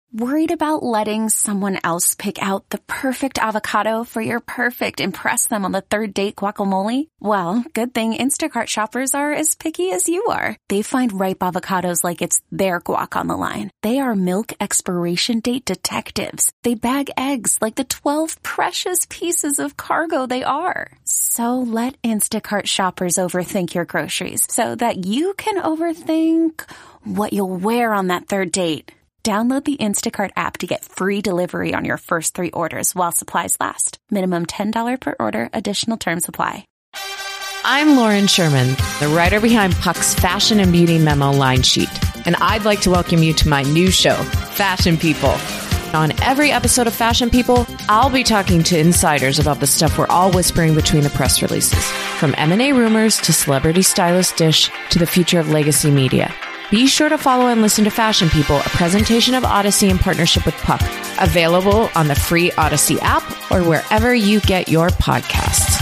Worried about letting someone else pick out the perfect avocado for your perfect impress them on the third date guacamole? Well, good thing Instacart shoppers are as picky as you are. They find ripe avocados like it's their guac on the line. They are milk expiration date detectives. They bag eggs like the 12 precious pieces of cargo they are. So let Instacart shoppers overthink your groceries so that you can overthink what you'll wear on that third date. Download the Instacart app to get free delivery on your first 3 orders while supplies last. Minimum $10 per order. Additional terms apply. I'm Lauren Sherman, the writer behind Puck's Fashion and Beauty Memo line sheet. And I'd like to welcome you to my new show, Fashion People. On every episode of Fashion People, I'll be talking to insiders about the stuff we're all whispering between the press releases. From M&A rumors to celebrity stylist dish to the future of legacy media. Be sure to follow and listen to Fashion People, a presentation of Odyssey in partnership with Puck. Available on the free Odyssey app or wherever you get your podcasts.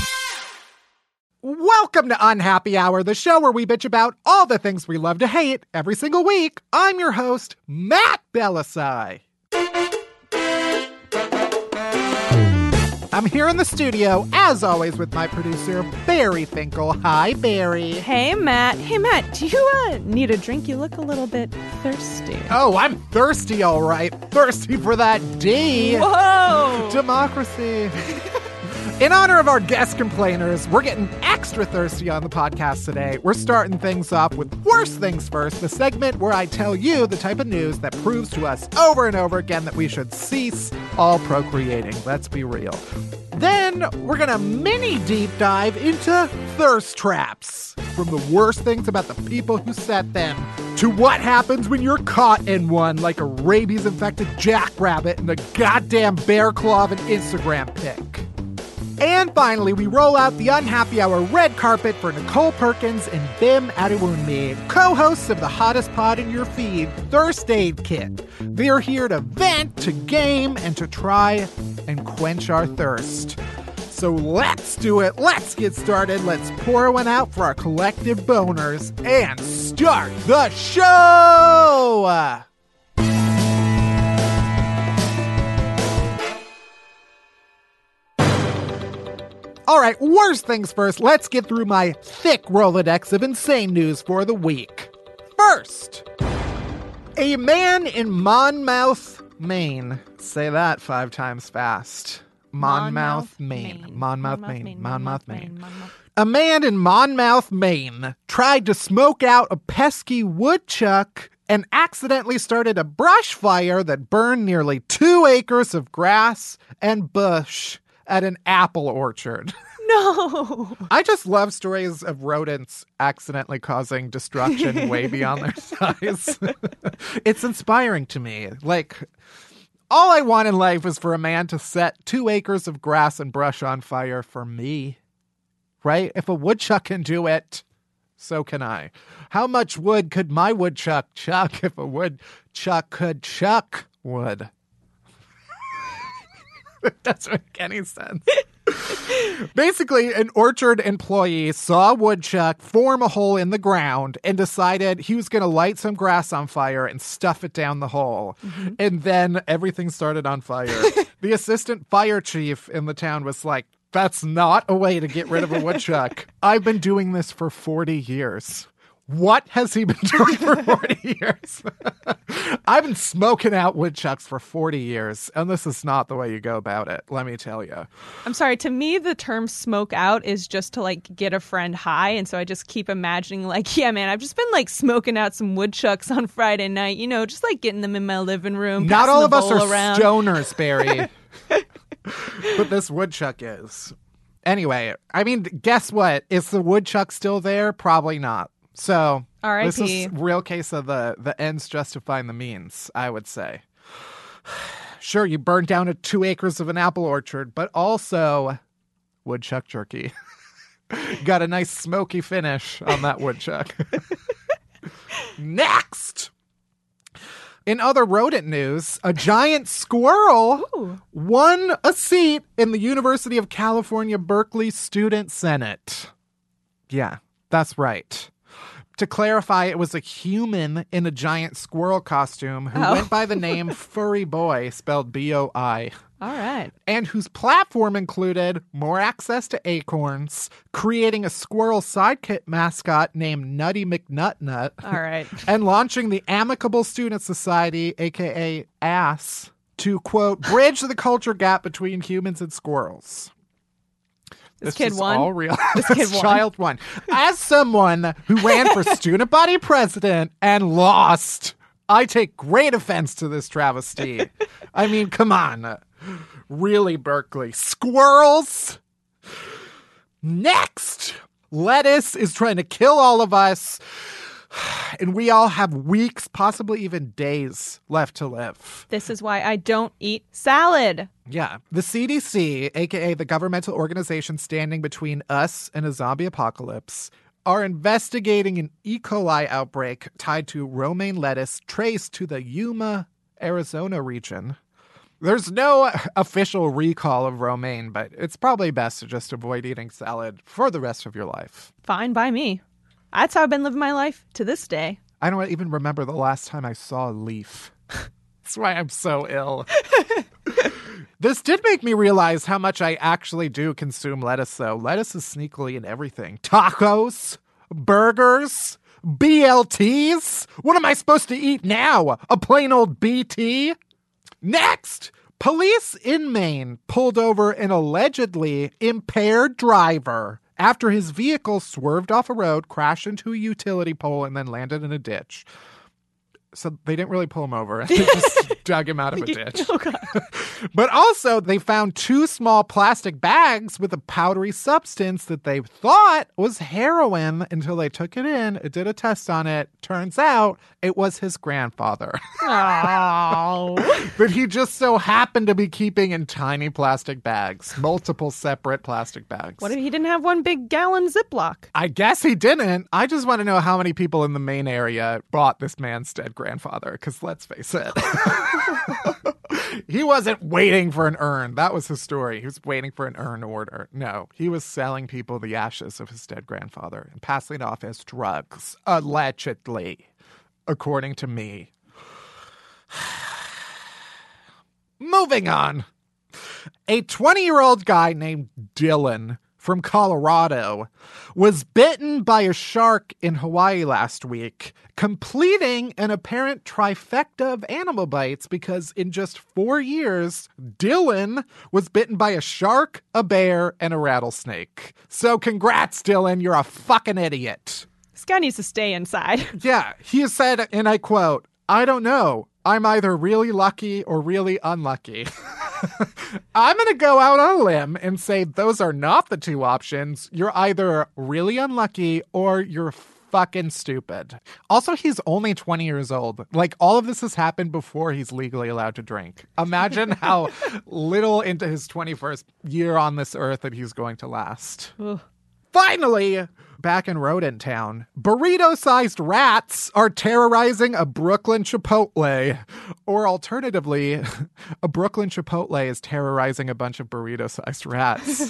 Welcome to Unhappy Hour, the show where we bitch about all the things we love to hate every single week. I'm your host, Matt Bellassai. I'm here in the studio, as always, with my producer, Barry Finkel. Hi, Barry. Hey, Matt. Hey, Matt, do you need a drink? You look a little bit thirsty. Oh, I'm thirsty, all right. Thirsty for that D. Whoa! Democracy. In honor of our guest complainers, we're getting extra thirsty on the podcast today. We're starting things off with Worst Things First, the segment where I tell you the type of news that proves to us over and over again that we should cease all procreating. Let's be real. Then we're going to mini deep dive into thirst traps. From the worst things about the people who set them to what happens when you're caught in one, like a rabies-infected jackrabbit in a goddamn bear claw of an Instagram pic. And finally, we roll out the Unhappy Hour red carpet for Nicole Perkins and Bim Adewunmi, co-hosts of the hottest pod in your feed, Thirst Aid Kit. They're here to vent, to game, and to try and quench our thirst. So let's do it. Let's get started. Let's pour one out for our collective boners and start the show! All right, worst things first. Let's get through my thick Rolodex of insane news for the week. First, a man in Monmouth, Maine. Say that 5 times fast. Monmouth, Maine. Monmouth, Maine. Monmouth, Maine. A man in Monmouth, Maine tried to smoke out a pesky woodchuck and accidentally started a brush fire that burned nearly 2 acres of grass and bush at an apple orchard. No. I just love stories of rodents accidentally causing destruction way beyond their size. It's inspiring to me. Like, all I want in life is for a man to set 2 acres of grass and brush on fire for me. Right? If a woodchuck can do it, so can I. How much wood could my woodchuck chuck if a woodchuck could chuck wood? It doesn't make any sense. Basically, an orchard employee saw a woodchuck form a hole in the ground and decided he was going to light some grass on fire and stuff it down the hole. Mm-hmm. And then everything started on fire. The assistant fire chief in the town was like, that's not a way to get rid of a woodchuck. I've been doing this for 40 years. What has he been doing for 40 years? I've been smoking out woodchucks for 40 years, and this is not the way you go about it, let me tell you. I'm sorry, to me, the term smoke out is just to, like, get a friend high, and so I just keep imagining, like, yeah, man, I've just been, like, smoking out some woodchucks on Friday night, you know, just, like, getting them in my living room. Not all of us are around. Stoners, Barry. But this woodchuck is. Anyway, I mean, guess what? Is the woodchuck still there? Probably not. So this is a real case of the ends justifying the means, I would say. Sure, you burned down 2 acres of an apple orchard, but also woodchuck jerky. Got a nice smoky finish on that woodchuck. Next! In other rodent news, a giant squirrel won a seat in the University of California, Berkeley Student Senate. Yeah, that's right. To clarify, it was a human in a giant squirrel costume who went by the name Furry Boy, spelled B-O-I. All right. And whose platform included more access to acorns, creating a squirrel sidekick mascot named Nutty McNutnut. All right. And launching the Amicable Student Society, a.k.a. ASS, to, quote, bridge the culture gap between humans and squirrels. This kid is won. All real. This kid won. Child won. As someone who ran for student body president and lost, I take great offense to this travesty. I mean, come on. Really, Berkeley. Squirrels? Next! Lettuce is trying to kill all of us. And we all have weeks, possibly even days left to live. This is why I don't eat salad. Yeah. The CDC, a.k.a. the governmental organization standing between us and a zombie apocalypse, are investigating an E. coli outbreak tied to romaine lettuce traced to the Yuma, Arizona region. There's no official recall of romaine, but it's probably best to just avoid eating salad for the rest of your life. Fine by me. That's how I've been living my life to this day. I don't even remember the last time I saw a leaf. That's why I'm so ill. This did make me realize how much I actually do consume lettuce, though. Lettuce is sneakily in everything. Tacos, burgers, BLTs. What am I supposed to eat now? A plain old BT? Next, police in Maine pulled over an allegedly impaired driver after his vehicle swerved off a road, crashed into a utility pole, and then landed in a ditch. So they didn't really pull him over. They just dug him out of a ditch. Oh, God. But also, they found 2 small plastic bags with a powdery substance that they thought was heroin until they took it in. It did a test on it. Turns out it was his grandfather. Oh. But he just so happened to be keeping in tiny plastic bags, multiple separate plastic bags. What if he didn't have one big gallon Ziploc? I guess he didn't. I just want to know how many people in the Maine area bought this man's dead grandfather, because let's face it. He wasn't waiting for an urn. That was his story. He was waiting for an urn order. No, he was selling people the ashes of his dead grandfather and passing it off as drugs, allegedly, according to me. Moving on. A 20-year-old guy named Dylan from Colorado was bitten by a shark in Hawaii last week, completing an apparent trifecta of animal bites because in just 4 years, Dylan was bitten by a shark, a bear, and a rattlesnake. So congrats, Dylan. You're a fucking idiot. This guy needs to stay inside. Yeah, he said, and I quote, "I don't know. I'm either really lucky or really unlucky." I'm going to go out on a limb and say those are not the 2 options. You're either really unlucky or you're fucking stupid. Also, he's only 20 years old. Like, all of this has happened before he's legally allowed to drink. Imagine how little into his 21st year on this earth that he's going to last. Ugh. Finally, back in Rodent Town, burrito-sized rats are terrorizing a Brooklyn Chipotle. Or alternatively, a Brooklyn Chipotle is terrorizing a bunch of burrito-sized rats.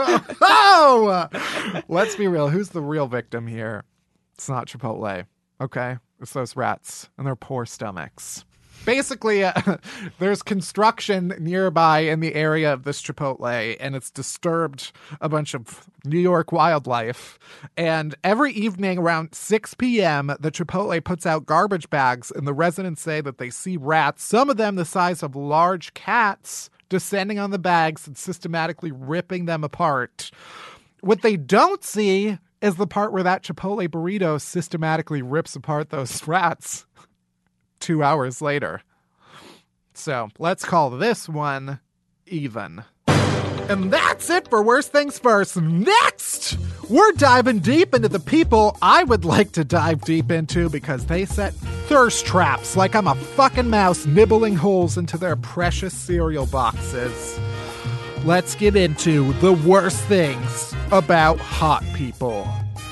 Oh! Let's be real. Who's the real victim here? It's not Chipotle, okay? It's those rats and their poor stomachs. Basically, there's construction nearby in the area of this Chipotle, and it's disturbed a bunch of New York wildlife. And every evening around 6 p.m., the Chipotle puts out garbage bags, and the residents say that they see rats, some of them the size of large cats, descending on the bags and systematically ripping them apart. What they don't see is the part where that Chipotle burrito systematically rips apart those rats 2 hours later. So let's call this one even. And that's it for Worst Things First. Next, we're diving deep into the people I would like to dive deep into because they set thirst traps like I'm a fucking mouse nibbling holes into their precious cereal boxes. Let's get into the worst things about hot people.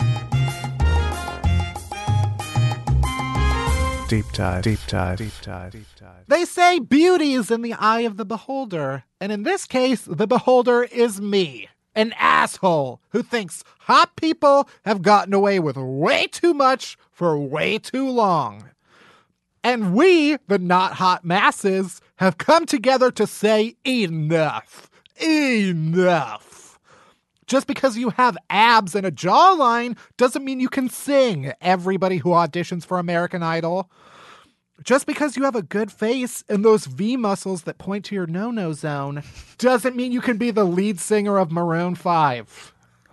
Deep dive, deep dive, deep dive, deep dive. They say beauty is in the eye of the beholder. And in this case, the beholder is me. an asshole who thinks hot people have gotten away with way too much for way too long. And we, the not hot masses, have come together to say enough. Enough. Just because you have abs and a jawline doesn't mean you can sing, everybody who auditions for American Idol. Just because you have a good face and those V muscles that point to your no-no zone doesn't mean you can be the lead singer of Maroon 5.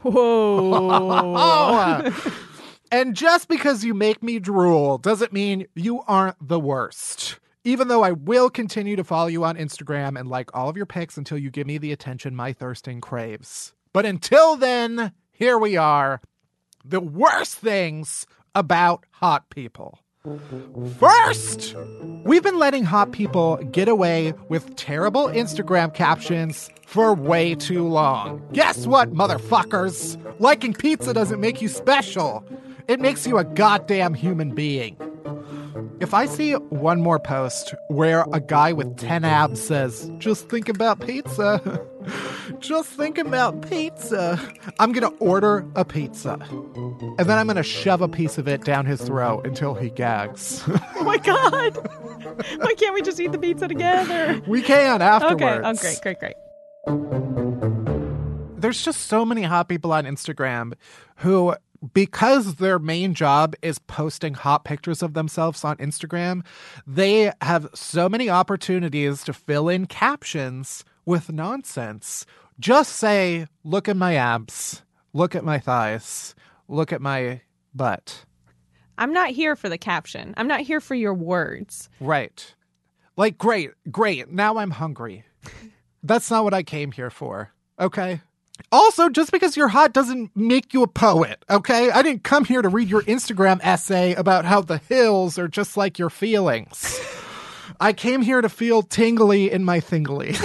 Whoa. And just because you make me drool doesn't mean you aren't the worst. Even though I will continue to follow you on Instagram and like all of your pics until you give me the attention my thirsting craves. But until then, here we are. The worst things about hot people. First, we've been letting hot people get away with terrible Instagram captions for way too long. Guess what, motherfuckers? Liking pizza doesn't make you special. It makes you a goddamn human being. If I see one more post where a guy with 10 abs says, just think about pizza, just think about pizza, I'm going to order a pizza. And then I'm going to shove a piece of it down his throat until he gags. Oh my God. Why can't we just eat the pizza together? We can afterwards. Okay. Oh, great. There's just so many hot people on Instagram who, because their main job is posting hot pictures of themselves on Instagram, they have so many opportunities to fill in captions with nonsense. Just say, look at my abs, look at my thighs, look at my butt. I'm not here for the caption. I'm not here for your words. Right. Like, great. Now I'm hungry. That's not what I came here for. Okay? Also, just because you're hot doesn't make you a poet, okay? I didn't come here to read your Instagram essay about how the hills are just like your feelings. I came here to feel tingly in my thingly.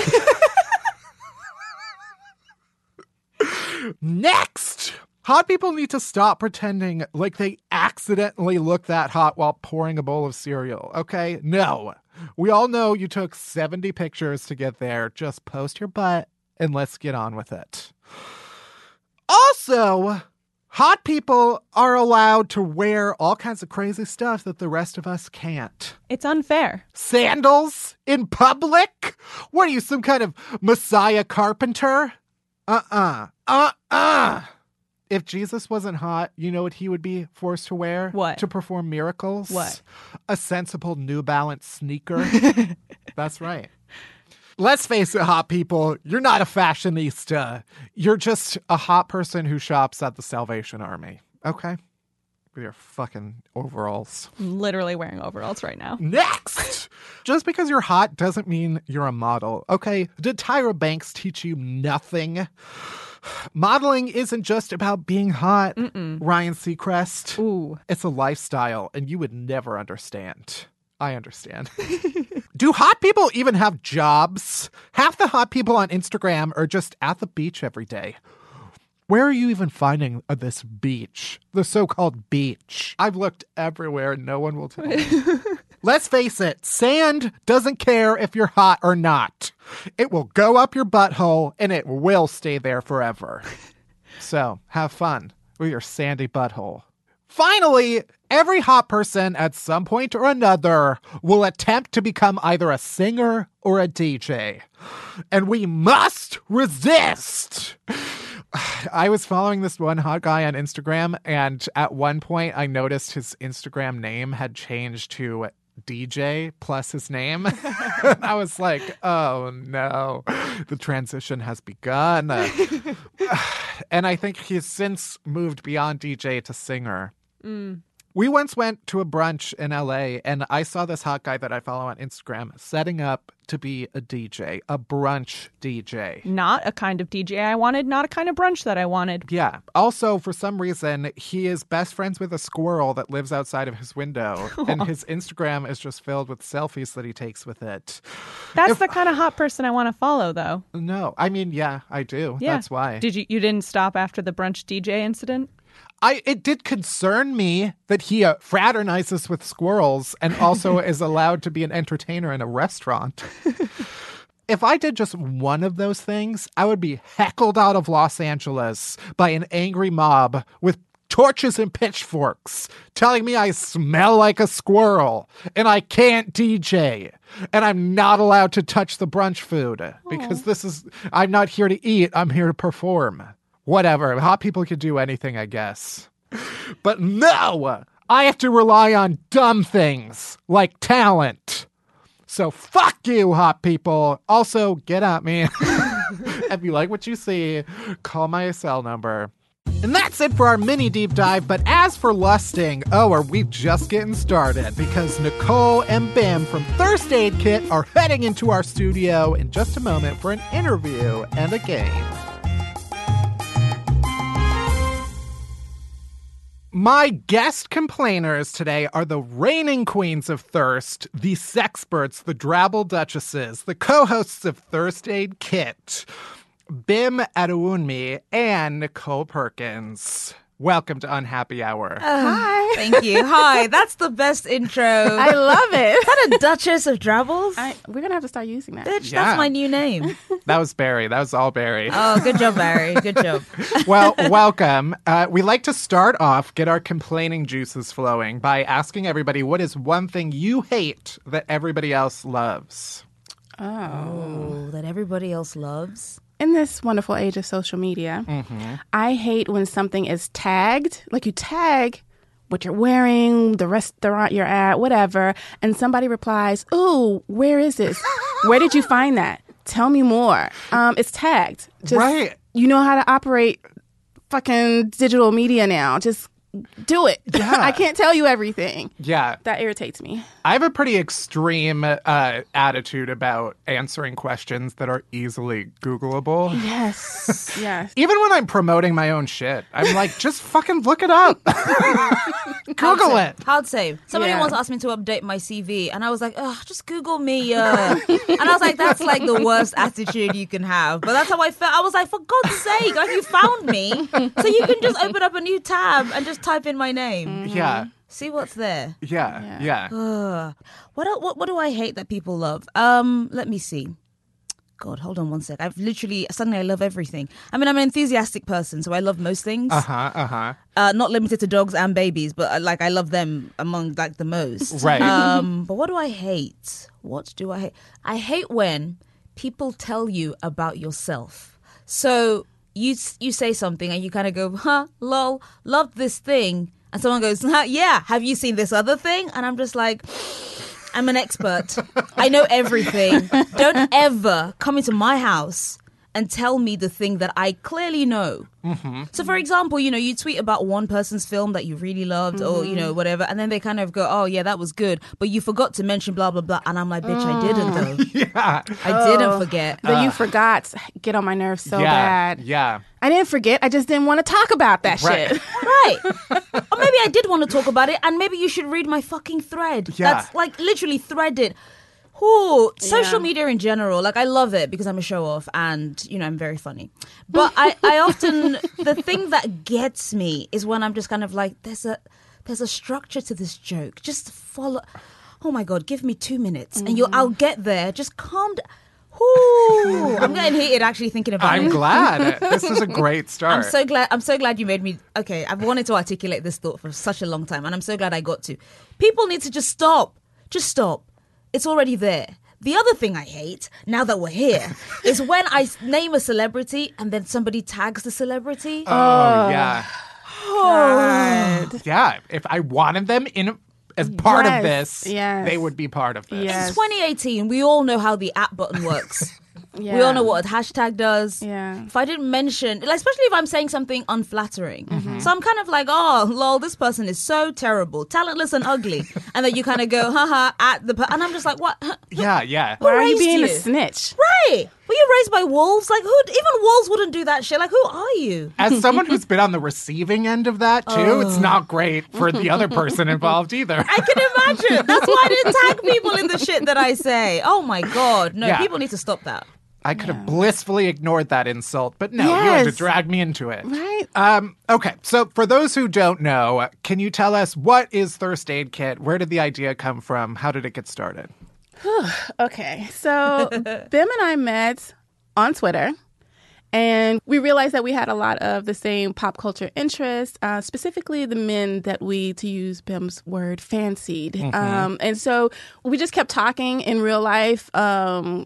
Next! Hot people need to stop pretending like they accidentally look that hot while pouring a bowl of cereal, okay? No. We all know you took 70 pictures to get there. Just post your butt and let's get on with it. Also, hot people are allowed to wear all kinds of crazy stuff that the rest of us can't. It's unfair. Sandals in public? What are you, some kind of Messiah carpenter? If Jesus wasn't hot, you know what he would be forced to wear? What? To perform miracles? What? A sensible New Balance sneaker. That's right. Let's face it, hot people, you're not a fashionista. You're just a hot person who shops at the Salvation Army. Okay? With your fucking overalls. I'm literally wearing overalls right now. Next! Just because you're hot doesn't mean you're a model. Okay? Did Tyra Banks teach you nothing? Modeling isn't just about being hot, Ryan Seacrest. Ooh. It's a lifestyle, and you would never understand. I understand. Do hot people even have jobs? Half the hot people on Instagram are just at the beach every day. Where are you even finding this beach? The so-called beach. I've looked everywhere and no one will tell me. Let's face it, sand doesn't care if you're hot or not. It will go up your butthole and it will stay there forever. So have fun with your sandy butthole. Finally, every hot person at some point or another will attempt to become either a singer or a DJ. And we must resist. I was following this one hot guy on Instagram, and at one point I noticed his Instagram name had changed to DJ plus his name. I was like, oh no, the transition has begun. And I think he's since moved beyond DJ to singer. We once went to a brunch in LA, and I saw this hot guy that I follow on Instagram setting up to be a DJ, a brunch DJ. Not a kind of DJ I wanted, not a kind of brunch that I wanted. Yeah. Also, for some reason, he is best friends with a squirrel that lives outside of his window, and his Instagram is just filled with selfies that he takes with it. That's the kind of hot person I want to follow, though. No. I mean, yeah, I do. Yeah. That's why. You didn't stop after the brunch DJ incident? It did concern me that he fraternizes with squirrels and also is allowed to be an entertainer in a restaurant. if I did just one of those things, I would be heckled out of Los Angeles by an angry mob with torches and pitchforks telling me I smell like a squirrel and I can't DJ and I'm not allowed to touch the brunch food because I'm not here to eat, I'm here to perform. Whatever, hot people could do anything, I guess. But no, I have to rely on dumb things like talent. So fuck you, hot people. Also, get at me. If you like what you see, call my cell number. And that's it for our mini deep dive. But as for lusting, are we just getting started? Because Nicole and Bim from Thirst Aid Kit are heading into our studio in just a moment for an interview and a game. My guest complainers today are the reigning queens of thirst, the sexperts, the drabble duchesses, the co-hosts of Thirst Aid Kit, Bim Adewunmi and Nicole Perkins. Welcome to Unhappy Hour. Hi. Thank you. Hi. That's the best intro. I love it. Is that a Duchess of Drabbles? We're going to have to start using that. Bitch, Yeah. that's my new name. That was Barry. That was all Barry. Oh, good job, Barry. Good job. Well, welcome. We like to start off, get our complaining juices flowing by asking everybody, what is one thing you hate that everybody else loves? Oh, that everybody else loves? In this wonderful age of social media, I hate when something is tagged, like you tag what you're wearing, the restaurant you're at, whatever, and somebody replies, "Ooh, where is this? Where did you find that? Tell me more." It's tagged. Just, Right. You know how to operate fucking digital media now. Just do it. Yeah. I can't tell you everything. Yeah. That irritates me. I have a pretty extreme attitude about answering questions that are easily Googleable. Yes. Yes. Even when I'm promoting my own shit, I'm like, just fucking look it up. Google it. Hard save. Somebody Yeah. once asked me to update my CV, and I was like, "Ugh, just Google me." And I was like, "That's like the worst attitude you can have." But that's how I felt. I was like, "For God's sake, like you found me, so you can just open up a new tab and just type in my name, Yeah. see what's there." Yeah. Ugh. What do I hate that people love? Let me see. God, hold on one sec. Suddenly I love everything. I mean, I'm an enthusiastic person, so I love most things. Not limited to dogs and babies, but I love them among like the most. Right. But what do I hate? What do I hate? I hate when people tell you about yourself. So you say something and you kind of go, "Huh, lol, love this thing," and someone goes, "Huh, yeah, have you seen this other thing?" And I'm just like, I'm an expert. I know everything. Don't ever come into my house and tell me the thing that I clearly know. So, for example, you tweet about one person's film that you really loved or, whatever, and then they kind of go, "Oh, yeah, that was good, but you forgot to mention blah, blah, blah." And I'm like, bitch, I didn't, though. Yeah. I didn't forget. But you forgot. Get on my nerves so bad. Yeah. I didn't forget. I just didn't want to talk about that Right. shit. Right. Or maybe I did want to talk about it, and maybe you should read my fucking thread. Yeah. That's like literally threaded. Ooh, social Yeah. media in general, like I love it because I'm a show off and, I'm very funny. But I often, the thing that gets me is when I'm just kind of like, there's a structure to this joke. Just follow. Oh my God, give me 2 minutes and I'll get there. Just calm down. Ooh, I'm getting heated actually thinking about I'm it. glad. This is a great start. I'm so glad you made me. Okay, I've wanted to articulate this thought for such a long time, and I'm so glad I got to. People need to just stop. Just stop. It's already there. The other thing I hate, now that we're here, is when I name a celebrity and then somebody tags the celebrity. Oh, yeah. God. Yeah. If I wanted them as part of Yes, this, yes. they would be part of this. Yes. It's 2018. We all know how the @ button works. Yeah. We all know what a hashtag does. Yeah. If I didn't mention, especially if I'm saying something unflattering. So I'm kind of like, "Oh, lol, this person is so terrible, talentless and ugly." And then you kind of go, haha, and I'm just like, what? Yeah. Why are you raised being a you? snitch? Right. Were you raised by wolves? Like, even wolves wouldn't do that shit. Like, who are you? As someone who's been on the receiving end of that, too, it's not great for the other person involved either. I can imagine. That's why I didn't tag people in the shit that I say. Oh my God. No, Yeah. people need to stop that. I could have blissfully ignored that insult, but no, you had to Yes. drag me into it. Right? Okay, so for those who don't know, can you tell us what is Thirst Aid Kit? Where did the idea come from? How did it get started? Okay, so Bim and I met on Twitter. And we realized that we had a lot of the same pop culture interests, specifically the men that we, to use Bim's word, fancied. And so we just kept talking in real life, DMs,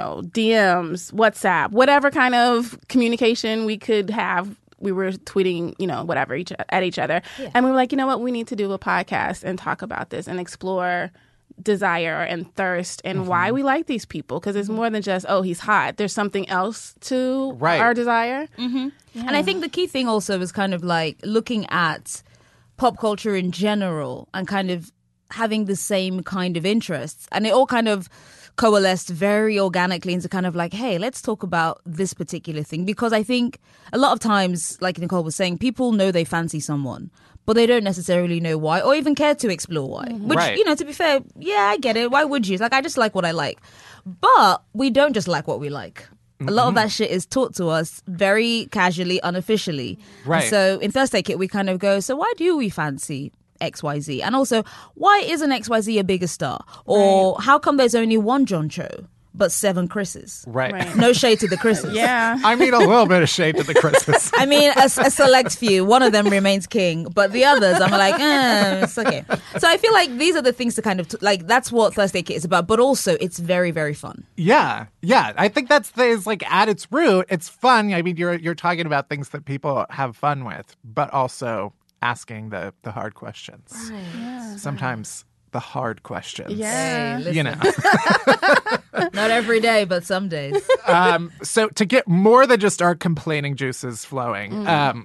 WhatsApp, whatever kind of communication we could have. We were tweeting, whatever at each other. Yeah. And we were like, you know what, we need to do a podcast and talk about this and explore desire and thirst and why we like these people, because it's more than just, oh, he's hot. There's something else to our desire. Yeah. And I think the key thing also is kind of like looking at pop culture in general and kind of having the same kind of interests, and it all kind of coalesced very organically into kind of like, hey, let's talk about this particular thing, because I think a lot of times, like Nicole was saying, people know they fancy someone, but they don't necessarily know why or even care to explore why. Which, to be fair, yeah, I get it. Why would you? It's like, I just like what I like. But we don't just like what we like. A lot of that shit is taught to us very casually, unofficially. Right. And so in Thursday Kit, we kind of go, so why do we fancy XYZ? And also, why isn't XYZ a bigger star? Or how come there's only one John Cho but 7 Chris's? Right. No shade to the Chris's. Yeah. I mean, a little bit of shade to the Chris's. I mean, a select few. One of them remains king, but the others, I'm like, it's okay. So I feel like these are the things to kind of, that's what Thursday Kit is about, but also it's very, very fun. Yeah. I think that's at its root, it's fun. I mean, you're talking about things that people have fun with, but also asking the hard questions. Right. Yeah. Sometimes the hard questions. Yeah. Hey, not every day, but some days. So to get more than just our complaining juices flowing,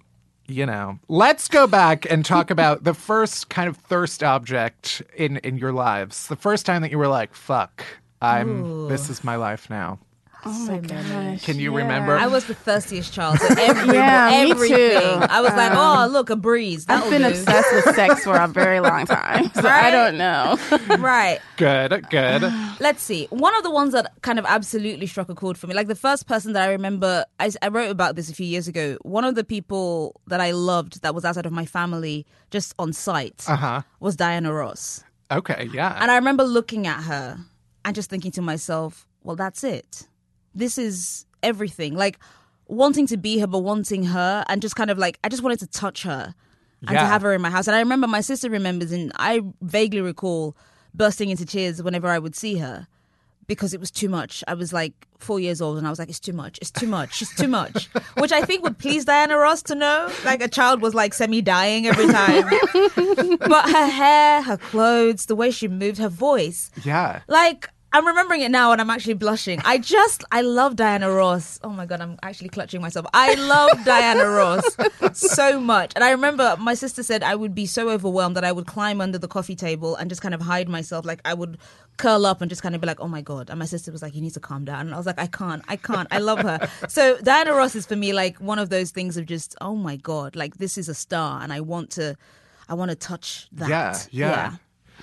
let's go back and talk about the first kind of thirst object in your lives. The first time that you were like, fuck, this is my life now. Oh my gosh. Can you remember? I was the thirstiest child. So everything. Me too. I was like, oh, look, a breeze. I've been obsessed with sex for a very long time. So I don't know. Right. Good. Let's see. One of the ones that kind of absolutely struck a chord for me, like the first person that I remember, I wrote about this a few years ago. One of the people that I loved that was outside of my family, just on sight, was Diana Ross. Okay, yeah. And I remember looking at her and just thinking to myself, well, that's it. This is everything. Like, wanting to be her, but wanting her, and just kind of like, I just wanted to touch her and to have her in my house. And I remember my sister remembers, and I vaguely recall bursting into tears whenever I would see her because it was too much. I was like 4 years old and I was like, it's too much. It's too much. It's too much. Which I think would please Diana Ross to know. Like, a child was like semi-dying every time. But her hair, her clothes, the way she moved, her voice. Yeah. Like, I'm remembering it now and I'm actually blushing. I love Diana Ross. Oh my God, I'm actually clutching myself. I love Diana Ross so much. And I remember my sister said I would be so overwhelmed that I would climb under the coffee table and just kind of hide myself. Like, I would curl up and just kind of be like, oh my God. And my sister was like, you need to calm down. And I was like, I can't. I love her. So Diana Ross is for me like one of those things of just, oh my God, like this is a star and I want to touch that. Yeah.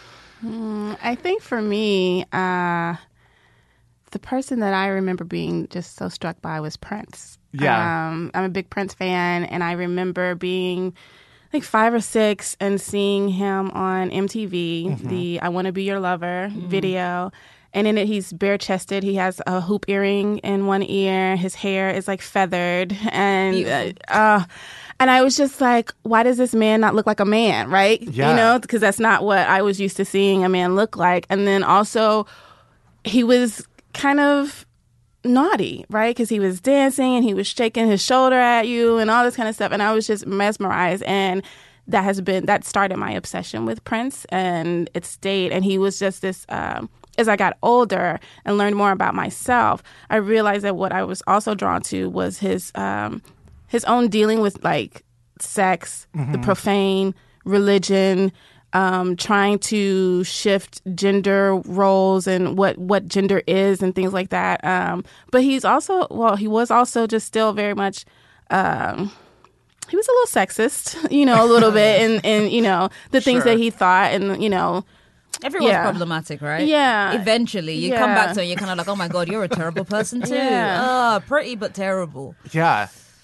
I think for me, the person that I remember being just so struck by was Prince. Yeah. I'm a big Prince fan, and I remember being like 5 or 6 and seeing him on MTV, the I Want to Be Your Lover video. And in it, he's bare-chested. He has a hoop earring in one ear. His hair is like feathered. And I was just like, why does this man not look like a man, right? Yeah. Because that's not what I was used to seeing a man look like. And then also, he was kind of naughty, right? Because he was dancing and he was shaking his shoulder at you and all this kind of stuff. And I was just mesmerized. And that started my obsession with Prince, and it stayed. And he was just this, as I got older and learned more about myself, I realized that what I was also drawn to was his own dealing with like sex, the profane, religion, trying to shift gender roles and what gender is and things like that. But he was also just still very much, he was a little sexist, a little bit, and the things that he thought, and everyone's problematic, right? Yeah. Eventually, you come back to it and you're kind of like, oh my God, you're a terrible person too. Yeah. Pretty but terrible. Yeah.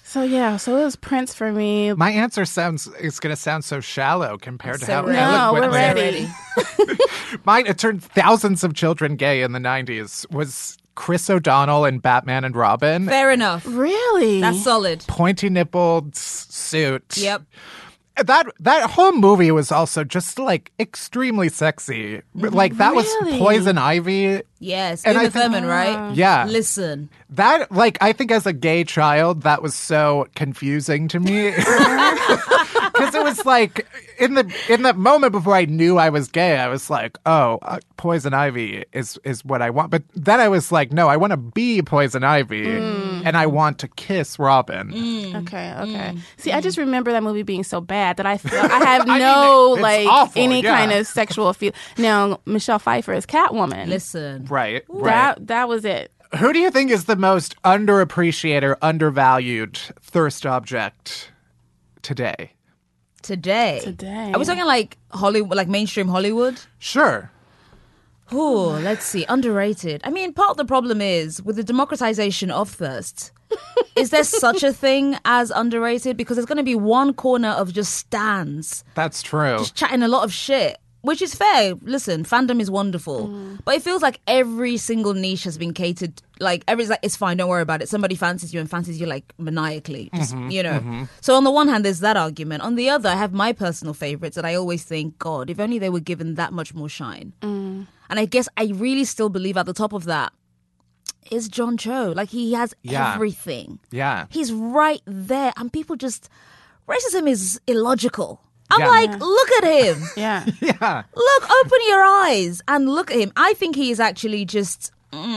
So it was Prince for me. My answer is going to sound so shallow compared to So how ready. No, we're eloquently. ready. Mine, it turned thousands of children gay in the 90s, was Chris O'Donnell in Batman and Robin. Fair enough. Really? That's solid. Pointy nippled suit. Yep. That whole movie was also just like extremely sexy. Like that was Really? Poison Ivy. Yes. And I Uma think- Thurman, right? Yeah. Listen. That, like, I think as a gay child, that was so confusing to me. Because it was like, in that moment before I knew I was gay, I was like, oh, Poison Ivy is what I want. But then I was like, no, I want to be Poison Ivy. And I want to kiss Robin. Okay. See, I just remember that movie being so bad that I feel I have I no mean, it's like awful, any yeah. kind of sexual feel. Now, Michelle Pfeiffer is Catwoman. Listen. Right, right. That was it. Who do you think is the most underappreciated or undervalued thirst object today? Today. Are we talking like Hollywood, like mainstream Hollywood? Sure. Oh, let's see. Underrated. I mean, part of the problem is with the democratization of thirst. Is there such a thing as underrated? Because there's going to be one corner of just stans, That's true. just chatting a lot of shit, which is fair. Listen, fandom is wonderful, but it feels like every single niche has been catered. Like everybody's like, it's fine, don't worry about it. Somebody fancies you and fancies you like maniacally, just you know. So on the one hand, there's that argument. On the other, I have my personal favorites that I always think, God, if only they were given that much more shine. And I guess I really still believe at the top of that is John Cho. Like he has Yeah. everything. Yeah. He's right there. And people just, racism is illogical. I'm Yeah. like, look at him. Yeah. Yeah. Look, open your eyes and look at him. I think he is actually just,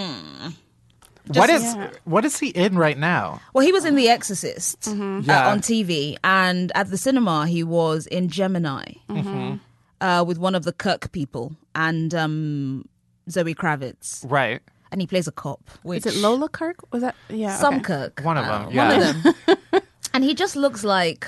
What is he in right now? well, he was in The Exorcist Yeah. on TV. And at the cinema, he was in Gemini with one of the Kirk people and Zoe Kravitz. Right. And he plays a cop. Which, Is it Lola Kirk? Was that? Yeah. Some okay. Kirk. One of them. One Yeah. of them. And he just looks like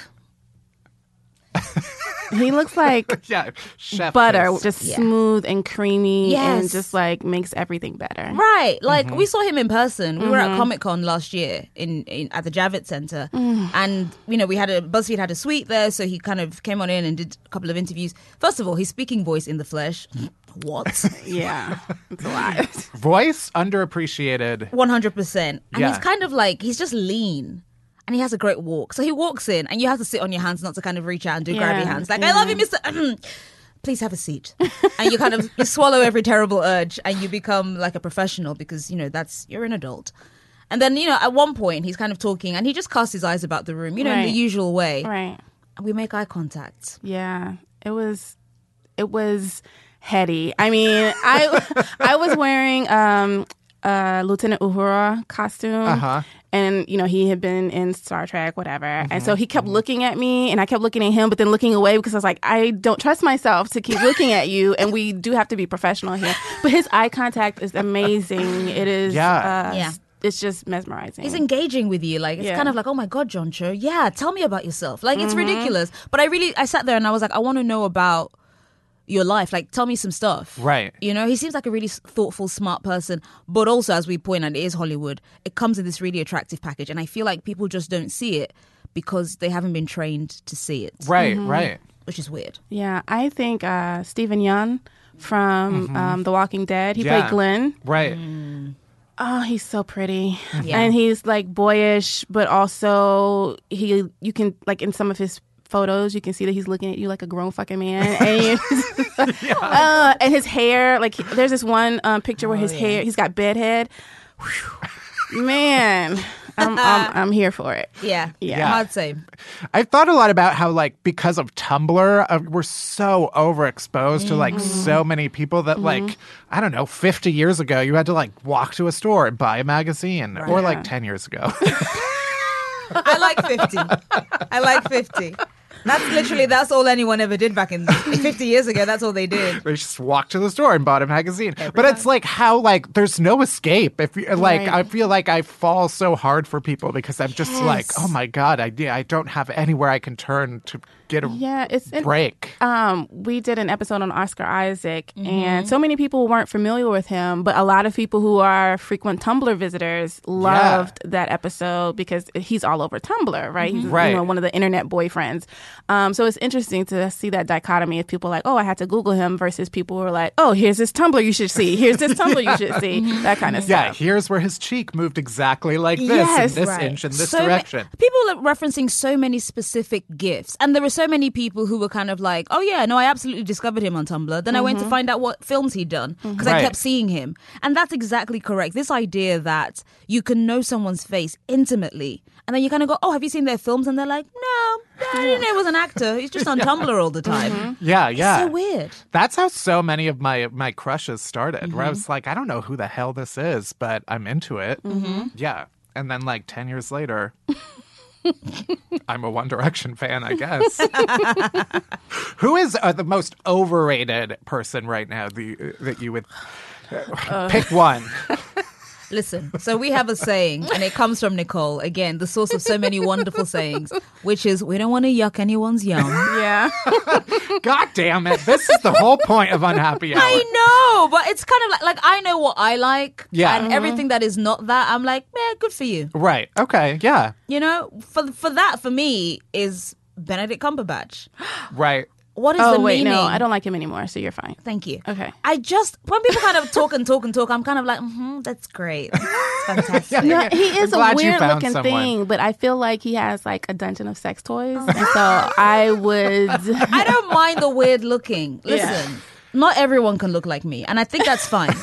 He looks like Yeah. Chef butter, kiss. just Yeah. smooth and creamy, and Yes. just like makes everything better. right. Like we saw him in person. We were at Comic-Con last year in at the Javits Center, and you know BuzzFeed had a suite there, so he kind of came on in and did a couple of interviews. First of all, his speaking voice in the flesh. What? Yeah, it's a lot. Voice underappreciated. 100%. And Yeah. he's kind of like, he's just lean. And he has a great walk. So he walks in and you have to sit on your hands not to kind of reach out and do grabby hands. Like, I love you, Mr. Please have a seat. And you kind of you swallow every terrible urge and you become like a professional because, you know, you're an adult. And then, you know, at one point he's kind of talking and he just casts his eyes about the room, you know, in the Right. usual way. Right. And we make eye contact. Yeah. It was heady. I mean, I was wearing Lieutenant Uhura costume. And, you know, he had been in Star Trek, whatever. And so he kept looking at me and I kept looking at him, but then looking away because I was like, I don't trust myself to keep looking at you. And we do have to be professional here. But his eye contact is amazing. It is, Yeah. It's just mesmerizing. He's engaging with you. Like, it's Yeah. kind of like, oh my God, John Cho. Yeah, tell me about yourself. Like, it's ridiculous. But I sat there and I was like, I want to know about your life. Like, tell me some stuff. Right. You know, he seems like a really thoughtful, smart person. But also, as we point out, it is Hollywood. It comes in this really attractive package. And I feel like people just don't see it because they haven't been trained to see it. Right, right. Which is weird. Yeah, I think Stephen Yeun from The Walking Dead, he Yeah. played Glenn. Right. Oh, he's so pretty. Yeah. And he's like boyish, but also you can like in some of his photos, you can see that he's looking at you like a grown fucking man. And, and his hair, like there's this one picture where his hair, he's got bed head. Whew. Man, I'm here for it. Yeah. Yeah. I'd say. I've thought a lot about how, like, because of Tumblr, we're so overexposed to, like, so many people that, like, I don't know, 50 years ago, you had to, like, walk to a store and buy a magazine. Or, like, 10 years ago. I like 50. I like 50. That's all anyone ever did back in 50 years ago. That's all they did. They just walked to the store and bought a magazine. But it's like how like there's no escape. If you like, I feel like I fall so hard for people because I'm just like, oh my God, I don't have anywhere I can turn to get a break. We did an episode on Oscar Isaac, and so many people weren't familiar with him, but a lot of people who are frequent Tumblr visitors loved that episode because he's all over Tumblr, right? He's one of the internet boyfriends. So it's interesting to see that dichotomy of people like, oh, I had to Google him versus people who are like, oh, here's this Tumblr you should see. Here's this Tumblr you should see. That kind of stuff. Yeah, here's where his cheek moved exactly like this, in this inch, in this direction. People are referencing so many specific gifs, and there were so many people who were kind of like, oh yeah, no, I absolutely discovered him on Tumblr. Then I went to find out what films he'd done because I kept seeing him. And that's exactly correct. This idea that you can know someone's face intimately and then you kind of go, oh, have you seen their films? And they're like, no, I didn't know he was an actor. He's just on Tumblr all the time. Yeah. It's so weird. That's how so many of my crushes started, where I was like, I don't know who the hell this is, but I'm into it. Yeah. And then like 10 years later... I'm a One Direction fan, I guess. Who is the most overrated person right now that you would pick one? Listen, so we have a saying, and it comes from Nicole, again, the source of so many wonderful sayings, which is, we don't want to yuck anyone's yum. Yeah. God damn it. This is the whole point of Unhappy Hour. I know, but it's kind of like I know what I like. Yeah. And everything that is not that, I'm like, man, good for you. Right. Okay. Yeah. You know, for that, for me, is Benedict Cumberbatch. Right. What is the meaning? No, I don't like him anymore, so you're fine. Thank you. Okay. When people kind of talk, I'm kind of like, that's great. That's fantastic. No, he is a glad you weird found looking someone. thing, but I feel like he has like a dungeon of sex toys. And so I would... I don't mind the weird looking. Listen, not everyone can look like me, and I think that's fine.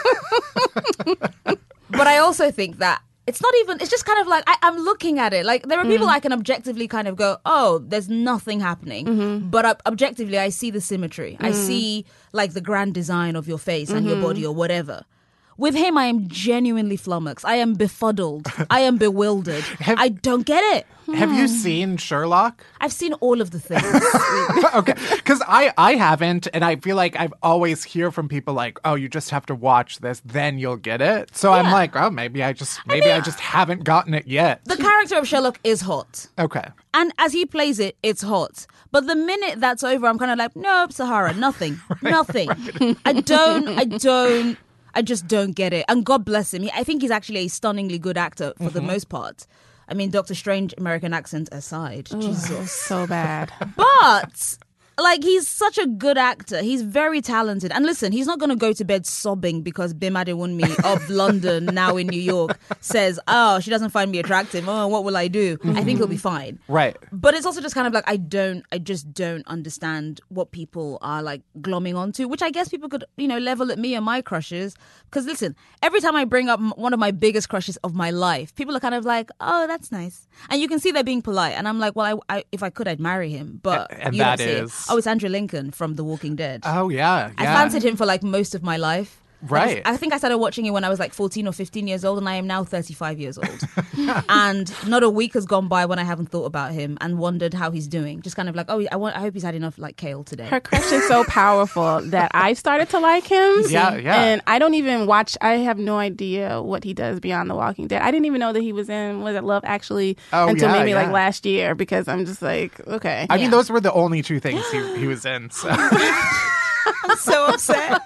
But I also think that it's just kind of like, I'm looking at it. Like, there are people I can objectively kind of go, oh, there's nothing happening. But objectively, I see the symmetry. I see, like, the grand design of your face and your body or whatever. With him, I am genuinely flummoxed. I am befuddled. I am bewildered. I don't get it. Have you seen Sherlock? I've seen all of the things. Okay, because I haven't, and I feel like I've always hear from people like, oh, you just have to watch this, then you'll get it. So I'm like, oh, maybe I just haven't gotten it yet. The character of Sherlock is hot. Okay. And as he plays it, it's hot. But the minute that's over, I'm kind of like, nope, Sahara, nothing. Nothing. I just don't get it. And God bless him. I think he's actually a stunningly good actor for the most part. I mean, Doctor Strange, American accent aside. Jesus. So bad. But, like, he's such a good actor. He's very talented. And listen, he's not going to go to bed sobbing because Bim Adewunmi of London, now in New York, says, oh, she doesn't find me attractive. Oh, what will I do? I think he'll be fine. Right. But it's also just kind of like, I just don't understand what people are, like, glomming onto, which I guess people could, level at me and my crushes. Because listen, every time I bring up one of my biggest crushes of my life, people are kind of like, oh, that's nice. And you can see they're being polite. And I'm like, well, I if I could, I'd marry him. But and you that don't see it. is... Oh, it's Andrew Lincoln from The Walking Dead. Oh, yeah. I fancied him for like most of my life. Right. I think I started watching it when I was like 14 or 15 years old, and I am now 35 years old. And not a week has gone by when I haven't thought about him and wondered how he's doing. Just kind of like, oh, I hope he's had enough like kale today. Her crush is so powerful that I started to like him. Yeah. And I don't even watch, I have no idea what he does beyond The Walking Dead. I didn't even know that he was in, was it Love Actually? Until maybe like last year, because I'm just like, okay. I mean, those were the only two things he was in. So. I'm so upset.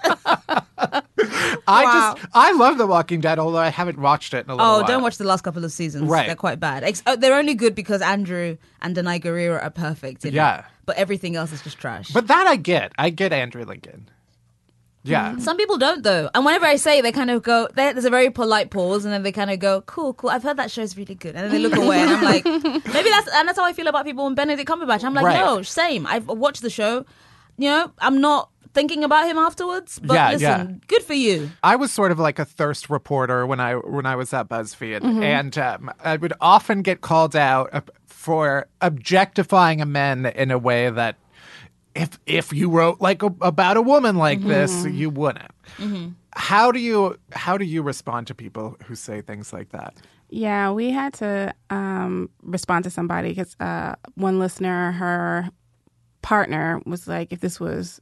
I love The Walking Dead, although I haven't watched it in a little while. Oh, don't watch the last couple of seasons. Right. They're quite bad. They're only good because Andrew and Denai Guerrero are perfect. Yeah. But everything else is just trash. But that I get. I get Andrew Lincoln. Yeah. Some people don't, though. And whenever I say it, they kind of go, there's a very polite pause, and then they kind of go, cool. I've heard that show's really good. And then they look away, and I'm like, maybe that's how I feel about people in Benedict Cumberbatch. I'm like, no, same. I've watched the show. I'm not thinking about him afterwards, but good for you. I was sort of like a thirst reporter when I was at BuzzFeed, and I would often get called out for objectifying a man in a way that if you wrote like about a woman like this, you wouldn't. How do you respond to people who say things like that? Yeah, we had to respond to somebody because one listener, her partner was like, if this was,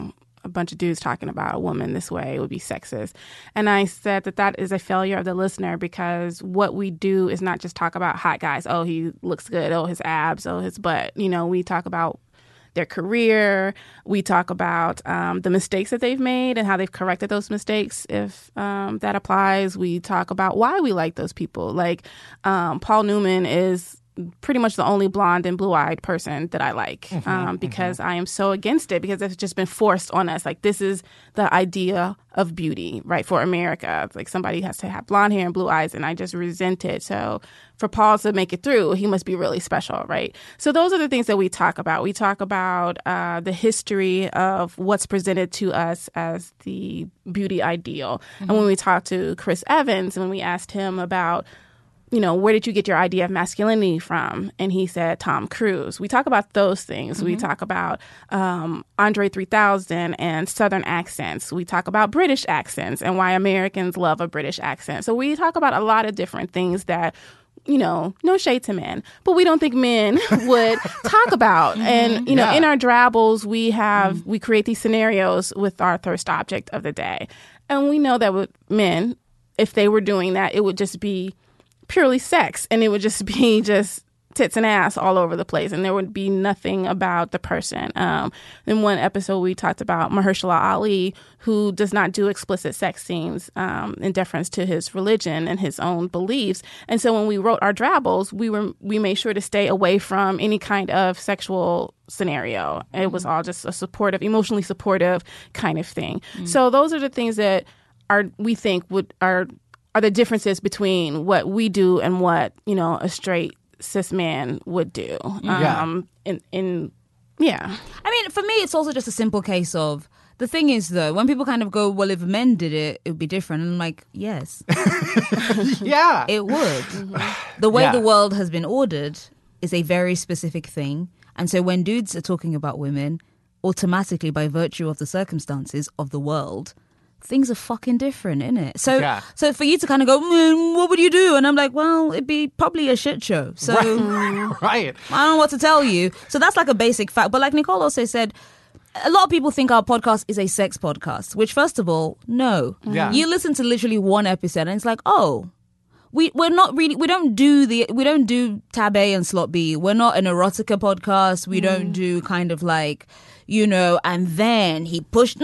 a bunch of dudes talking about a woman this way, it would be sexist. And I said that is a failure of the listener, because what we do is not just talk about hot guys. Oh, he looks good. Oh, his abs. Oh, his butt. We talk about their career. We talk about the mistakes that they've made and how they've corrected those mistakes, if that applies. We talk about why we like those people. Like Paul Newman is pretty much the only blonde and blue-eyed person that I like, because I am so against it, because it's just been forced on us. Like, this is the idea of beauty, right, for America. It's like somebody has to have blonde hair and blue eyes, and I just resent it. So for Paul to make it through, he must be really special, right? So those are the things that we talk about. We talk about the history of what's presented to us as the beauty ideal. And when we talked to Chris Evans, when we asked him about, where did you get your idea of masculinity from? And he said, Tom Cruise. We talk about those things. We talk about Andre 3000 and Southern accents. We talk about British accents and why Americans love a British accent. So we talk about a lot of different things that, no shade to men, but we don't think men would talk about. And, in our drabbles, we create these scenarios with our thirst object of the day. And we know that with men, if they were doing that, it would just be purely sex, and it would just be tits and ass all over the place, and there would be nothing about the person. In one episode, we talked about Mahershala Ali, who does not do explicit sex scenes in deference to his religion and his own beliefs. And so when we wrote our drabbles, we made sure to stay away from any kind of sexual scenario. It was all just a supportive, emotionally supportive kind of thing. So those are the things that we think are the differences between what we do and what, a straight cis man would do. I mean, for me, it's also just a simple case of, the thing is, though, when people kind of go, well, if men did it, it would be different. And I'm like, yes. Yeah. It would. The way the world has been ordered is a very specific thing. And so when dudes are talking about women, automatically, by virtue of the circumstances of the world, things are fucking different, innit? So for you to kind of go, what would you do? And I'm like, well, it'd be probably a shit show. So right. I don't know what to tell you. So that's like a basic fact. But like Nicole also said, a lot of people think our podcast is a sex podcast, which, first of all, no. Yeah. You listen to literally one episode and it's like, oh, we're not really, we don't do Tab A and Slot B. We're not an erotica podcast. We don't do kind of like, and then he pushed,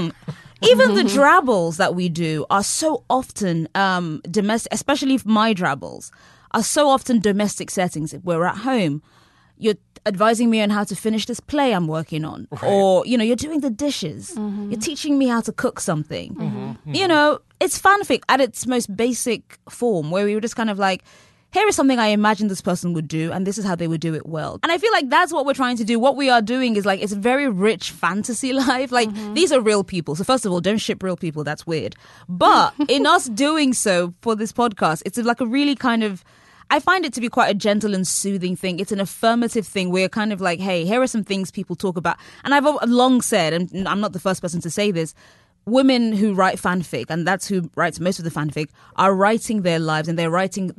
Even the drabbles that we do are so often domestic, especially my drabbles, are so often domestic settings. If we're at home, you're advising me on how to finish this play I'm working on. Right. Or, you're doing the dishes. You're teaching me how to cook something. It's fanfic at its most basic form, where we were just kind of like, here is something I imagine this person would do, and this is how they would do it well. And I feel like that's what we're trying to do. What we are doing is like, it's a very rich fantasy life. Like, these are real people. So first of all, don't ship real people. That's weird. But in us doing so for this podcast, it's like a really kind of, I find it to be quite a gentle and soothing thing. It's an affirmative thing. We're kind of like, hey, here are some things people talk about. And I've long said, and I'm not the first person to say this, women who write fanfic, and that's who writes most of the fanfic, are writing their lives, and they're writing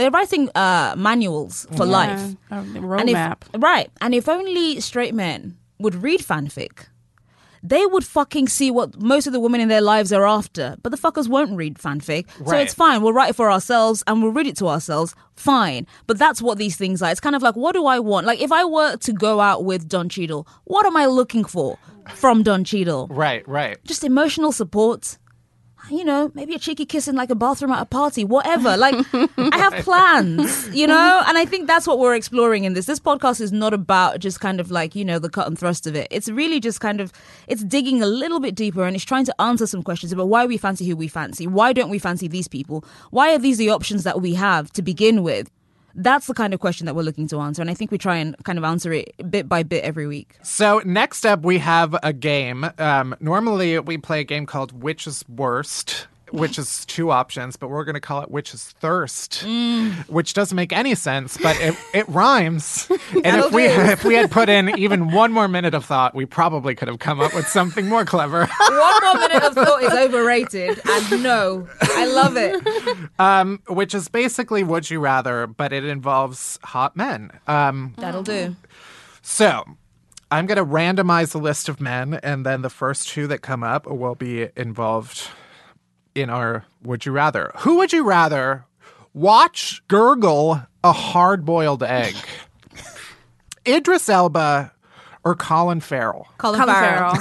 manuals for life. A roadmap. And if only straight men would read fanfic, they would fucking see what most of the women in their lives are after. But the fuckers won't read fanfic. Right. So it's fine. We'll write it for ourselves and we'll read it to ourselves. Fine. But that's what these things are. It's kind of like, what do I want? Like, if I were to go out with Don Cheadle, what am I looking for from Don Cheadle? Right. Just emotional support. Maybe a cheeky kiss in like a bathroom at a party, whatever. Like, I have plans, and I think that's what we're exploring in this. This podcast is not about just kind of like, the cut and thrust of it. It's really just kind of, it's digging a little bit deeper, and it's trying to answer some questions about why we fancy who we fancy. Why don't we fancy these people? Why are these the options that we have to begin with? That's the kind of question that we're looking to answer. And I think we try and kind of answer it bit by bit every week. So next up, we have a game. Normally, we play a game called Which is Worst, which is 2 options, but we're going to call it Witch's Thirst, which doesn't make any sense, but it rhymes. And if we had put in even 1 more minute of thought, we probably could have come up with something more clever. 1 more minute of thought is overrated. And no, I love it. Which is basically Would You Rather, but it involves hot men. That'll do. So I'm going to randomize the list of men, and then the first 2 that come up will be involved in our Would You Rather. Who would you rather watch gurgle a hard-boiled egg? Idris Elba or Colin Farrell? Colin Farrell.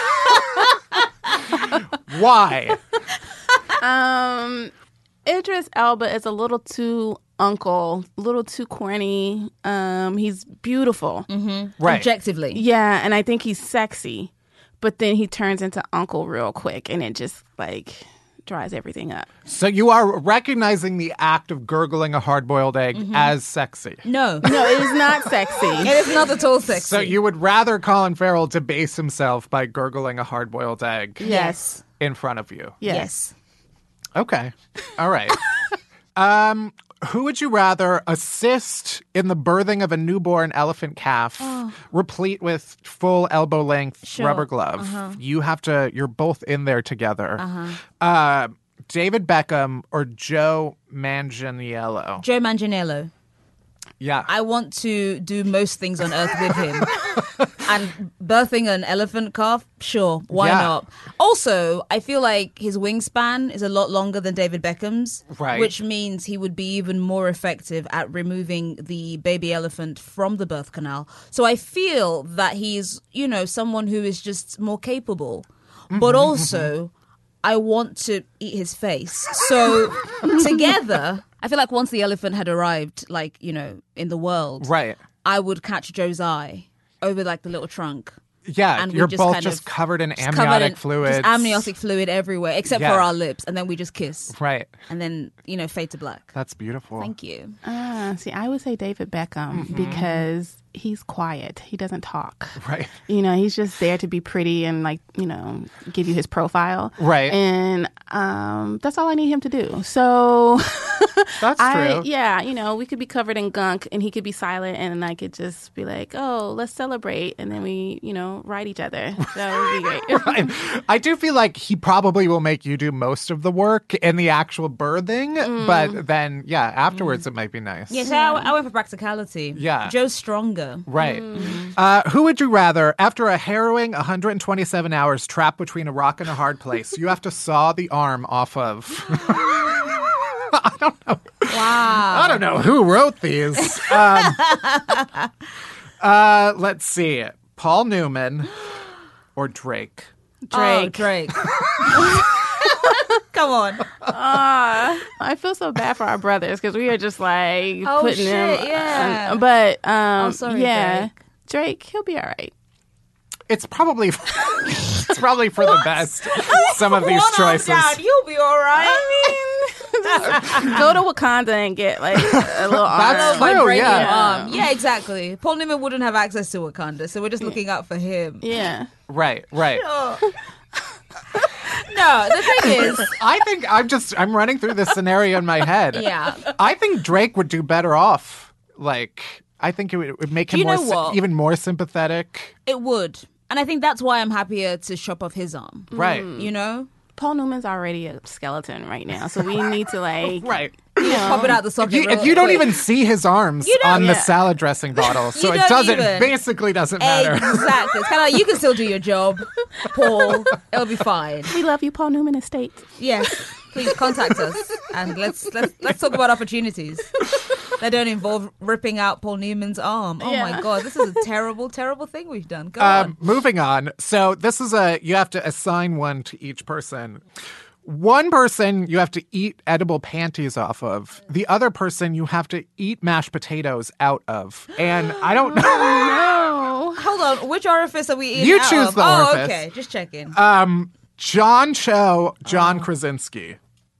Why? Idris Elba is a little too uncle, a little too corny. He's beautiful. Right. Objectively. Yeah, and I think he's sexy. But then he turns into uncle real quick, and it just, like, dries everything up. So you are recognizing the act of gurgling a hard-boiled egg as sexy. No. No, it is not sexy. It is not at all sexy. So you would rather Colin Farrell debase himself by gurgling a hard-boiled egg Yes. in front of you? Yes. Okay. All right. Who would you rather assist in the birthing of a newborn elephant calf, replete with full elbow-length rubber glove? You're both in there together. David Beckham or Joe Manganiello? Joe Manganiello. Yeah. I want to do most things on earth with him. And birthing an elephant calf, sure, why not? Also, I feel like his wingspan is a lot longer than David Beckham's, right? Which means he would be even more effective at removing the baby elephant from the birth canal. So I feel that he's, someone who is just more capable. But also, I want to eat his face. So together, I feel like once the elephant had arrived, in the world, right, I would catch Joe's eye over the little trunk. Yeah, and you're both just covered in amniotic fluid. Just amniotic fluid everywhere, except for our lips. And then we just kiss. Right. And then, fade to black. That's beautiful. Thank you. See, I would say David Beckham because he's quiet. He doesn't talk. Right. He's just there to be pretty and give you his profile. Right. And that's all I need him to do. So that's true. Yeah, we could be covered in gunk and he could be silent and I could just be like, oh, let's celebrate. And then we, ride each other. That would be great. Right. I do feel like he probably will make you do most of the work in the actual birthing. But then, afterwards it might be nice. Yes, I went for practicality. Yeah. Joe's stronger. Right. Who would you rather, after a harrowing 127 hours trapped between a rock and a hard place, you have to saw the arm off of? I don't know. Wow. I don't know who wrote these. Let's see. Paul Newman or Drake? Drake. Come on. I feel so bad for our brothers because we are just putting him. Yeah. But sorry, Drake, he'll be all right. It's probably for the best. Some of these choices. You'll be all right. Go to Wakanda and get a little arm. That's true. Yeah, exactly. Paul Newman wouldn't have access to Wakanda, so we're just looking out for him. Yeah. Right. No, the thing is, I think I'm running through this scenario in my head. Yeah. I think Drake would do better off. I think it would make him even more sympathetic. It would. And I think that's why I'm happier to chop off his arm. Right. Paul Newman's already a skeleton right now, so we need to right. Pop it out the socket. You don't even see his arms on the salad dressing bottle, so it basically doesn't matter. Exactly. It's kind of like you can still do your job, Paul. It'll be fine. We love you, Paul Newman Estate. Yes. Please contact us and let's talk about opportunities that don't involve ripping out Paul Newman's arm. Oh my God, this is a terrible, terrible thing we've done. Go on. Moving on. So this is you have to assign one to each person. One person you have to eat edible panties off of. The other person you have to eat mashed potatoes out of. And I don't know. No. Hold on. Which orifice are we eating You out choose of? the orifice. Oh, okay. Just checking. John Cho, John Krasinski.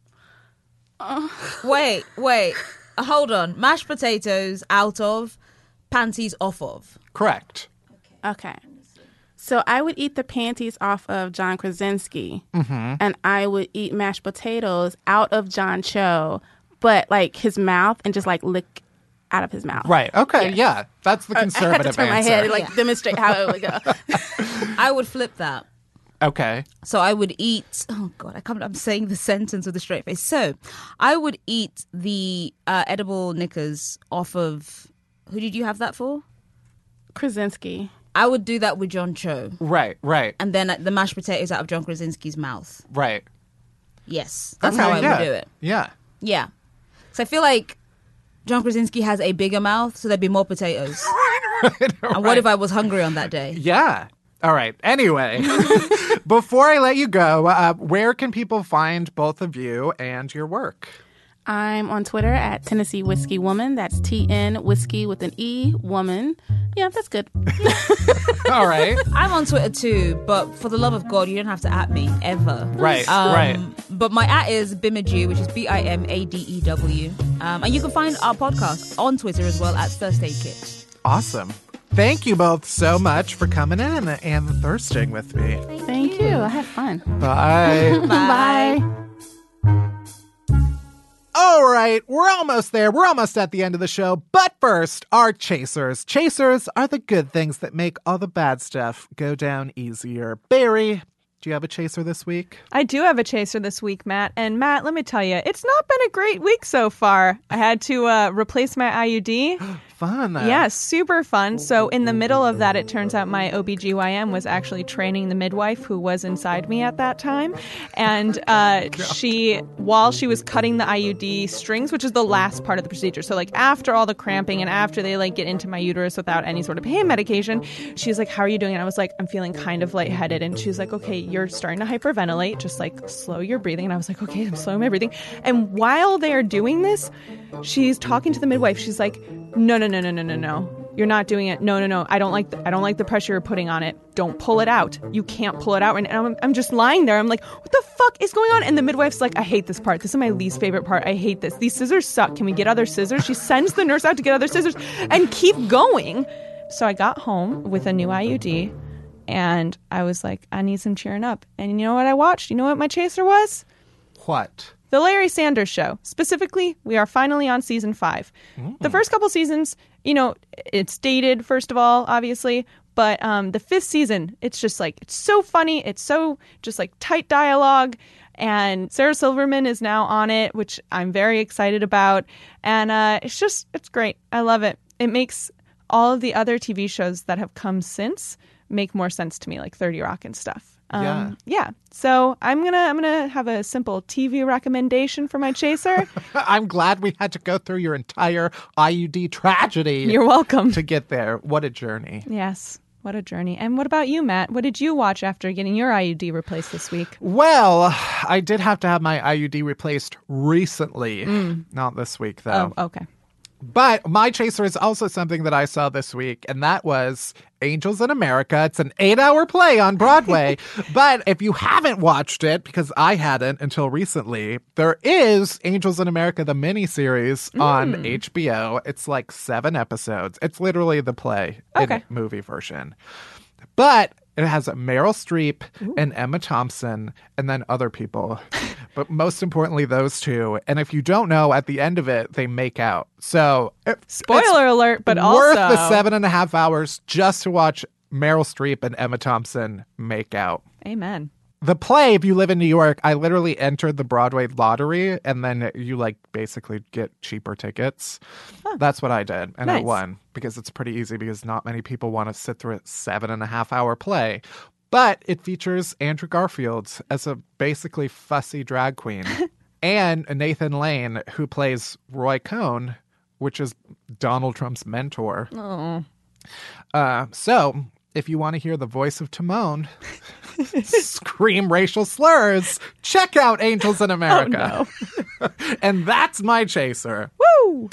Wait. Hold on. Mashed potatoes out of, panties off of. Correct. Okay. So I would eat the panties off of John Krasinski, and I would eat mashed potatoes out of John Cho, but like his mouth and just like lick out of his mouth. Right. Okay. Yeah. That's the conservative I had to turn answer. my head, like demonstrate how it would go. I would flip that. Okay. So I would eat. Oh God, I'm saying the sentence with a straight face. So I would eat the edible knickers off of. Who did you have that for? Krasinski. I would do that with John Cho. Right. Right. And then the mashed potatoes out of John Krasinski's mouth. Right. Yes, that's Okay, how I yeah. would do it. Yeah. Yeah. So I feel like John Krasinski has a bigger mouth, so there'd be more potatoes. And what if I was hungry on that day? Yeah. All right. Anyway, before I let you go, where can people find both of you and your work? I'm on Twitter at Tennessee Whiskey Woman. That's TN Whiskey with an E, woman. Yeah, that's good. All right. I'm on Twitter too, but for the love of God, you don't have to at me ever. Right. Right. But my at is Bimadew, which is Bimadew. And you can find our podcast on Twitter as well at First Aid Kit. Awesome. Thank you both so much for coming in and thirsting with me. Thank you. I had fun. Bye. Bye. All right, we're almost there. We're almost at the end of the show. But first, our chasers. Chasers are the good things that make all the bad stuff go down easier. Barry, do you have a chaser this week? I do have a chaser this week, Matt. And Matt, let me tell you, it's not been a great week so far. I had to replace my IUD. Fun. Yeah, super fun. So in the middle of that, it turns out my OBGYN was actually training the midwife who was inside me at that time. And while she was cutting the IUD strings, which is the last part of the procedure. So like after all the cramping and after they like get into my uterus without any sort of pain medication, she's like, how are you doing? And I was like, I'm feeling kind of lightheaded. And she's like, okay, you're starting to hyperventilate. Just like slow your breathing. And I was like, okay, I'm slowing my breathing. And while they're doing this, she's talking to the midwife. She's like, no. You're not doing it. No. I don't like the pressure you're putting on it. Don't pull it out. You can't pull it out. And I'm just lying there. I'm like, what the fuck is going on? And the midwife's like, I hate this part. This is my least favorite part. I hate this. These scissors suck. Can we get other scissors? She sends the nurse out to get other scissors and keep going. So I got home with a new IUD and I was like, I need some cheering up. And you know what I watched? You know what my chaser was? What? The Larry Sanders Show. Specifically, we are finally on season 5. The first couple seasons, you know, it's dated, first of all, obviously. But the 5th season, it's just like, it's so funny. It's so just like tight dialogue. And Sarah Silverman is now on it, which I'm very excited about. And it's great. I love it. It makes all of the other TV shows that have come since make more sense to me, like 30 Rock and stuff. Yeah. So I'm gonna have a simple TV recommendation for my chaser. I'm glad we had to go through your entire IUD tragedy. You're welcome. To get there. What a journey. Yes. What a journey. And what about you, Matt? What did you watch after getting your IUD replaced this week? Well, I did have to have my IUD replaced recently. Not this week, though. Oh, okay. But my chaser is also something that I saw this week, and that was Angels in America. It's an 8-hour play on Broadway. But if you haven't watched it, because I hadn't until recently, there is Angels in America, the miniseries on HBO. It's like 7 episodes. It's literally the play in movie version. But it has Meryl Streep and Emma Thompson and then other people. But most importantly, those two. And if you don't know, at the end of it, they make out. So spoiler alert, but worth also the 7.5 hours just to watch Meryl Streep and Emma Thompson make out. Amen. The play, if you live in New York, I literally entered the Broadway lottery and then you like basically get cheaper tickets. Huh. That's what I did. And I won because it's pretty easy because not many people want to sit through a 7.5 hour play. But it features Andrew Garfield as a basically fussy drag queen and Nathan Lane, who plays Roy Cohn, which is Donald Trump's mentor. Oh. So if you want to hear the voice of Timon scream racial slurs, check out Angels in America. Oh, no. And that's my chaser. Woo!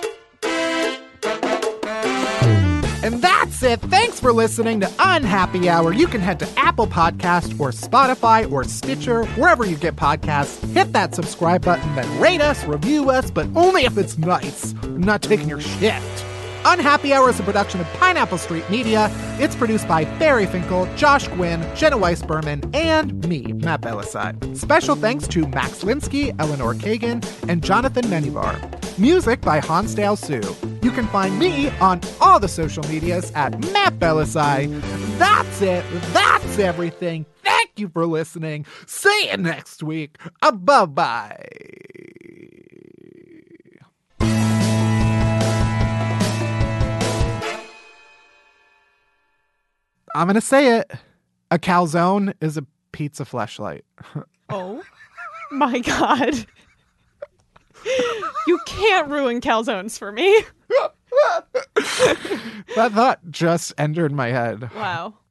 And that's it. Thanks for listening to Unhappy Hour. You can head to Apple Podcast or Spotify or Stitcher, wherever you get podcasts. Hit that subscribe button, then rate us, review us, but only if it's nice. I'm not taking your shit. Unhappy Hour is a production of Pineapple Street Media. It's produced by Barry Finkel, Josh Gwynn, Jenna Weiss-Berman, and me, Matt Belisai. Special thanks to Max Linsky, Eleanor Kagan, and Jonathan Menivar. Music by Hansdale Sue. You can find me on all the social medias at Matt Belisai. That's it. That's everything. Thank you for listening. See you next week. Bye-bye. I'm going to say it. A calzone is a pizza fleshlight. Oh my God. You can't ruin calzones for me. That thought just entered my head. Wow.